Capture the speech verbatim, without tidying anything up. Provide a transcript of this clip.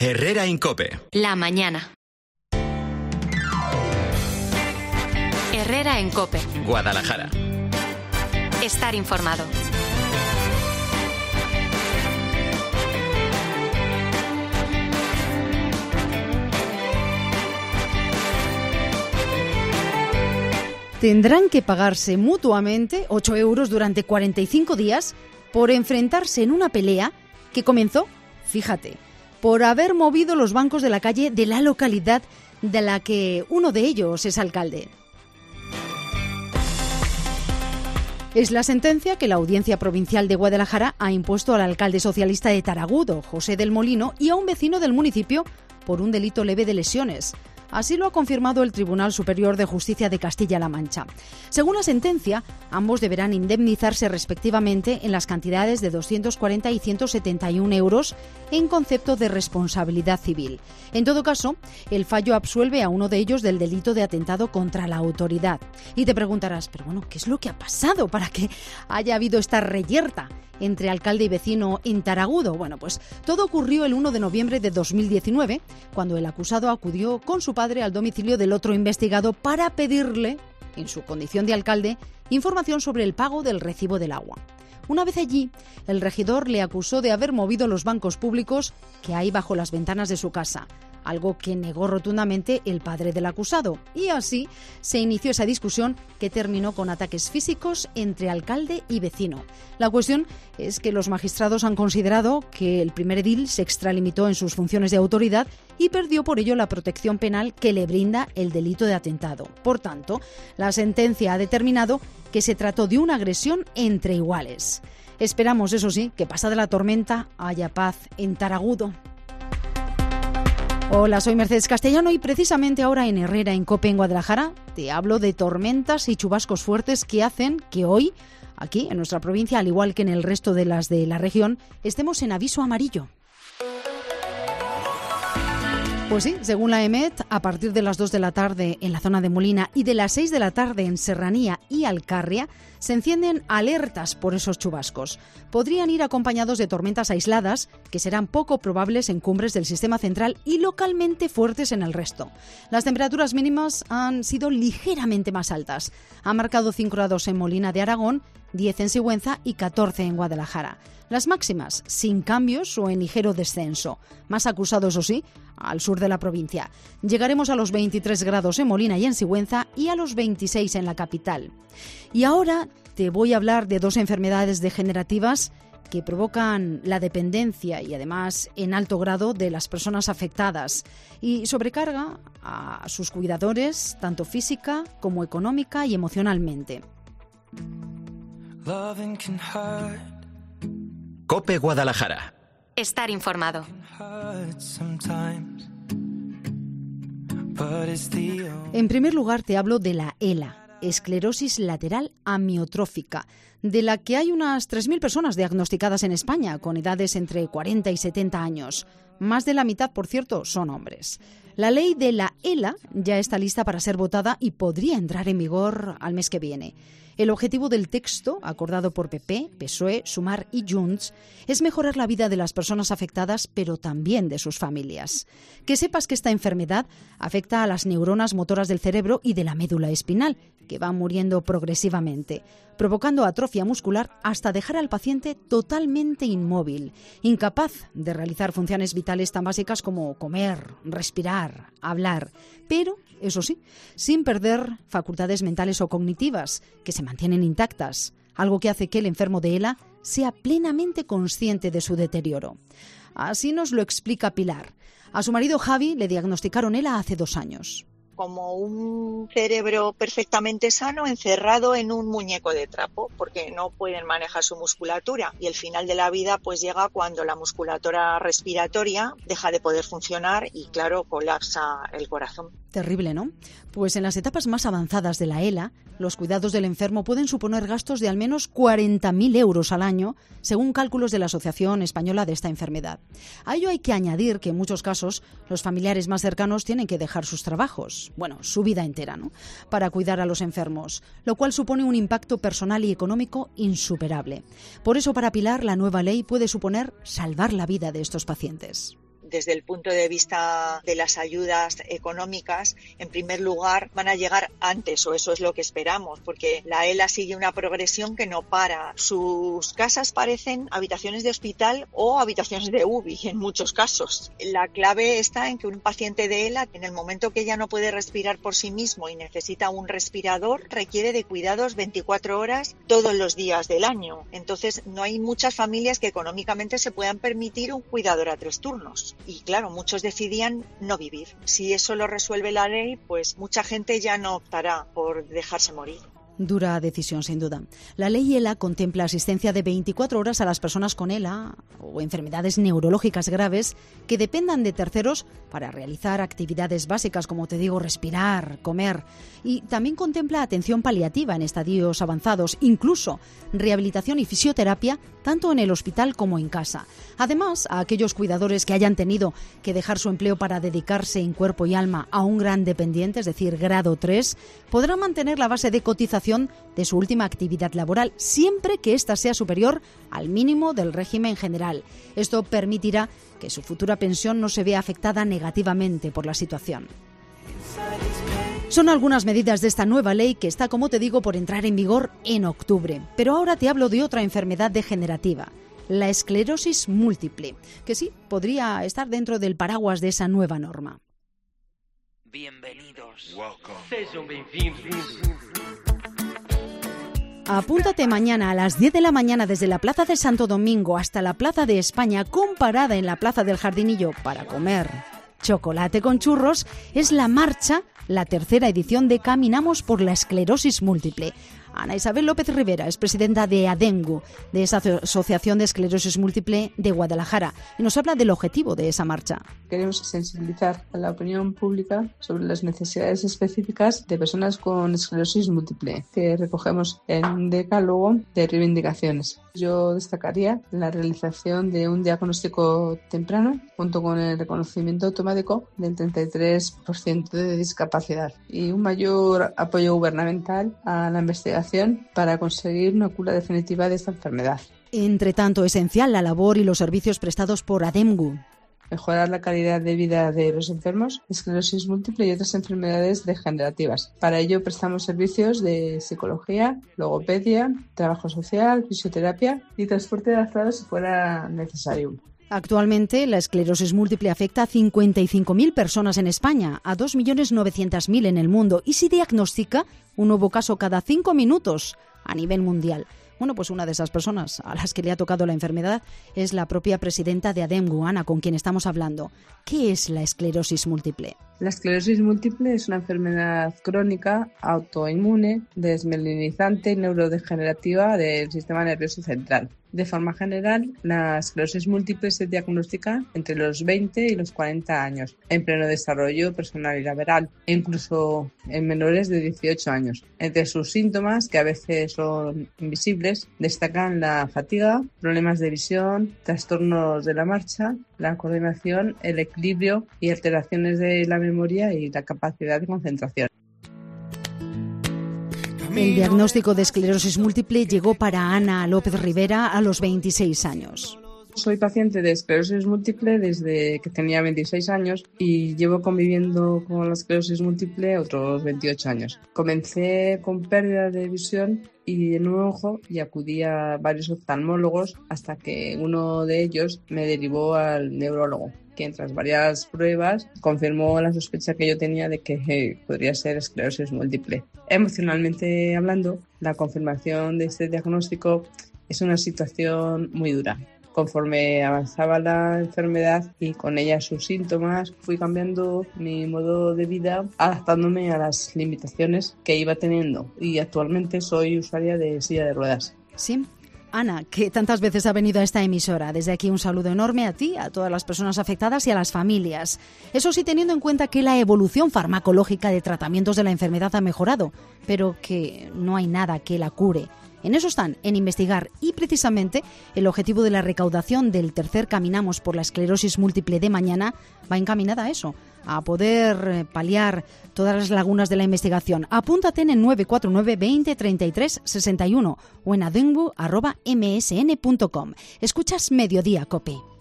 Herrera en COPE. La mañana. Herrera en COPE. Guadalajara. Estar informado. Tendrán que pagarse mutuamente ocho euros durante cuarenta y cinco días por enfrentarse en una pelea que comenzó, fíjate, por haber movido los bancos de la calle de la localidad de la que uno de ellos es alcalde. Es la sentencia que la Audiencia Provincial de Guadalajara ha impuesto al alcalde socialista de Taragudo, José del Molino, y a un vecino del municipio por un delito leve de lesiones. Así lo ha confirmado el Tribunal Superior de Justicia de Castilla-La Mancha. Según la sentencia, ambos deberán indemnizarse respectivamente en las cantidades de doscientos cuarenta y ciento setenta y un euros en concepto de responsabilidad civil. En todo caso, el fallo absuelve a uno de ellos del delito de atentado contra la autoridad. Y te preguntarás, pero bueno, ¿qué es lo que ha pasado para que haya habido esta reyerta entre alcalde y vecino en Taragudo? Bueno, pues todo ocurrió el uno de noviembre de dos mil diecinueve, cuando el acusado acudió con su padre al domicilio del otro investigado para pedirle, en su condición de alcalde, información sobre el pago del recibo del agua. Una vez allí, el regidor le acusó de haber movido los bancos públicos que hay bajo las ventanas de su casa, algo que negó rotundamente el padre del acusado. Y así se inició esa discusión que terminó con ataques físicos entre alcalde y vecino. La cuestión es que los magistrados han considerado que el primer edil se extralimitó en sus funciones de autoridad y perdió por ello la protección penal que le brinda el delito de atentado. Por tanto, la sentencia ha determinado que se trató de una agresión entre iguales. Esperamos, eso sí, que pasada la tormenta haya paz en Taragudo. Hola, soy Mercedes Castellano y precisamente ahora en Herrera en COPE en Guadalajara te hablo de tormentas y chubascos fuertes que hacen que hoy, aquí en nuestra provincia, al igual que en el resto de las de la región, estemos en aviso amarillo. Pues sí, según la EMET, a partir de las dos de la tarde en la zona de Molina y de las seis de la tarde en Serranía y Alcarria, se encienden alertas por esos chubascos. Podrían ir acompañados de tormentas aisladas, que serán poco probables en cumbres del sistema central y localmente fuertes en el resto. Las temperaturas mínimas han sido ligeramente más altas. Han marcado cinco grados en Molina de Aragón, diez en Sigüenza y catorce en Guadalajara. Las máximas, sin cambios o en ligero descenso. Más acusado, eso sí, al sur de la provincia. Llegaremos a los veintitrés grados en Molina y en Sigüenza y a los veintiséis en la capital. Y ahora te voy a hablar de dos enfermedades degenerativas que provocan la dependencia y además en alto grado de las personas afectadas y sobrecarga a sus cuidadores tanto física como económica y emocionalmente. COPE Guadalajara. Estar informado. En primer lugar te hablo de la ELA, esclerosis lateral amiotrófica, de la que hay unas tres mil personas diagnosticadas en España con edades entre cuarenta y setenta años. Más de la mitad, por cierto, son hombres. La ley de la ELA ya está lista para ser votada y podría entrar en vigor al mes que viene. El objetivo del texto, acordado por P P, P S O E, Sumar y Junts, es mejorar la vida de las personas afectadas, pero también de sus familias. Que sepas que esta enfermedad afecta a las neuronas motoras del cerebro y de la médula espinal, que van muriendo progresivamente, provocando atrofia muscular hasta dejar al paciente totalmente inmóvil, incapaz de realizar funciones vitales tan básicas como comer, respirar, hablar, pero, eso sí, sin perder facultades mentales o cognitivas, que se mantienen intactas, algo que hace que el enfermo de ELA sea plenamente consciente de su deterioro. Así nos lo explica Pilar. A su marido Javi le diagnosticaron ELA hace dos años. Como un cerebro perfectamente sano encerrado en un muñeco de trapo, porque no pueden manejar su musculatura y el final de la vida pues llega cuando la musculatura respiratoria deja de poder funcionar y claro, colapsa el corazón. Terrible, ¿no? Pues en las etapas más avanzadas de la ELA, los cuidados del enfermo pueden suponer gastos de al menos cuarenta mil euros al año, según cálculos de la Asociación Española de esta enfermedad. A ello hay que añadir que en muchos casos los familiares más cercanos tienen que dejar sus trabajos, bueno, su vida entera, ¿no?, para cuidar a los enfermos, lo cual supone un impacto personal y económico insuperable. Por eso, para Pilar, la nueva ley puede suponer salvar la vida de estos pacientes. desde el punto de vista de las ayudas económicas, en primer lugar, van a llegar antes, o eso es lo que esperamos, porque la ELA sigue una progresión que no para. Sus casas parecen habitaciones de hospital o habitaciones de U B I en muchos casos. La clave está en que un paciente de ELA, en el momento que ya no puede respirar por sí mismo y necesita un respirador, requiere de cuidados veinticuatro horas todos los días del año. Entonces, no hay muchas familias que económicamente se puedan permitir un cuidador a tres turnos. Y claro, muchos decidían no vivir. Si eso lo resuelve la ley, pues mucha gente ya no optará por dejarse morir. Dura decisión, sin duda. La ley ELA contempla asistencia de veinticuatro horas a las personas con ELA o enfermedades neurológicas graves que dependan de terceros para realizar actividades básicas, como te digo, respirar, comer. Y también contempla atención paliativa en estadios avanzados, incluso rehabilitación y fisioterapia, tanto en el hospital como en casa. Además, a aquellos cuidadores que hayan tenido que dejar su empleo para dedicarse en cuerpo y alma a un gran dependiente, es decir, grado tres, podrán mantener la base de cotización de su última actividad laboral, siempre que ésta sea superior al mínimo del régimen general. Esto permitirá que su futura pensión no se vea afectada negativamente por la situación. Son algunas medidas de esta nueva ley que está, como te digo, por entrar en vigor en octubre. Pero ahora te hablo de otra enfermedad degenerativa, la esclerosis múltiple, que sí, podría estar dentro del paraguas de esa nueva norma. Bienvenidos. Sejam bem-vindos. Apúntate mañana a las diez de la mañana desde la Plaza de Santo Domingo hasta la Plaza de España, con parada en la Plaza del Jardinillo para comer chocolate con churros. Es la marcha, la tercera edición de Caminamos por la Esclerosis Múltiple. Ana Isabel López Rivera es presidenta de ADEMGU, de esa Asociación de Esclerosis Múltiple de Guadalajara, y nos habla del objetivo de esa marcha. Queremos sensibilizar a la opinión pública sobre las necesidades específicas de personas con esclerosis múltiple, que recogemos en un decálogo de reivindicaciones. Yo destacaría la realización de un diagnóstico temprano, junto con el reconocimiento automático del treinta y tres por ciento de discapacidad y un mayor apoyo gubernamental a la investigación para conseguir una cura definitiva de esta enfermedad. Entre tanto, esencial la labor y los servicios prestados por ADEMGU. Mejorar la calidad de vida de los enfermos, esclerosis múltiple y otras enfermedades degenerativas. Para ello prestamos servicios de psicología, logopedia, trabajo social, fisioterapia y transporte adaptado si fuera necesario. Actualmente, la esclerosis múltiple afecta a cincuenta y cinco mil personas en España, a dos millones novecientos mil en el mundo, y se diagnostica un nuevo caso cada cinco minutos a nivel mundial. Bueno, pues una de esas personas a las que le ha tocado la enfermedad es la propia presidenta de ADEMGU, Ana, con quien estamos hablando. ¿Qué es la esclerosis múltiple? La esclerosis múltiple es una enfermedad crónica, autoinmune, desmelinizante y neurodegenerativa del sistema nervioso central. De forma general, la esclerosis múltiple se diagnostica entre los veinte y los cuarenta años, en pleno desarrollo personal y laboral, e incluso en menores de dieciocho años. Entre sus síntomas, que a veces son invisibles, destacan la fatiga, problemas de visión, trastornos de la marcha, la coordinación, el equilibrio y alteraciones de la memoria y la capacidad de concentración. El diagnóstico de esclerosis múltiple llegó para Ana López Rivera a los veintiséis años. Soy paciente de esclerosis múltiple desde que tenía veintiséis años y llevo conviviendo con la esclerosis múltiple otros veintiocho años. Comencé con pérdida de visión y en un ojo y acudí a varios oftalmólogos hasta que uno de ellos me derivó al neurólogo, quien tras varias pruebas confirmó la sospecha que yo tenía de que hey, podría ser esclerosis múltiple. Emocionalmente hablando, la confirmación de este diagnóstico es una situación muy dura. Conforme avanzaba la enfermedad y con ella sus síntomas, fui cambiando mi modo de vida, adaptándome a las limitaciones que iba teniendo, y actualmente soy usuaria de silla de ruedas. Sí. Ana, que tantas veces ha venido a esta emisora. Desde aquí un saludo enorme a ti, a todas las personas afectadas y a las familias. Eso sí, teniendo en cuenta que la evolución farmacológica de tratamientos de la enfermedad ha mejorado, pero que no hay nada que la cure. En eso están, en investigar, y precisamente el objetivo de la recaudación del tercer Caminamos por la Esclerosis Múltiple de mañana va encaminada a eso, a poder paliar todas las lagunas de la investigación. Apúntate en el nueve cuatro nueve, veinte, treinta y tres, sesenta y uno o en ademgu arroba m s n punto com. Escuchas Mediodía, COPE.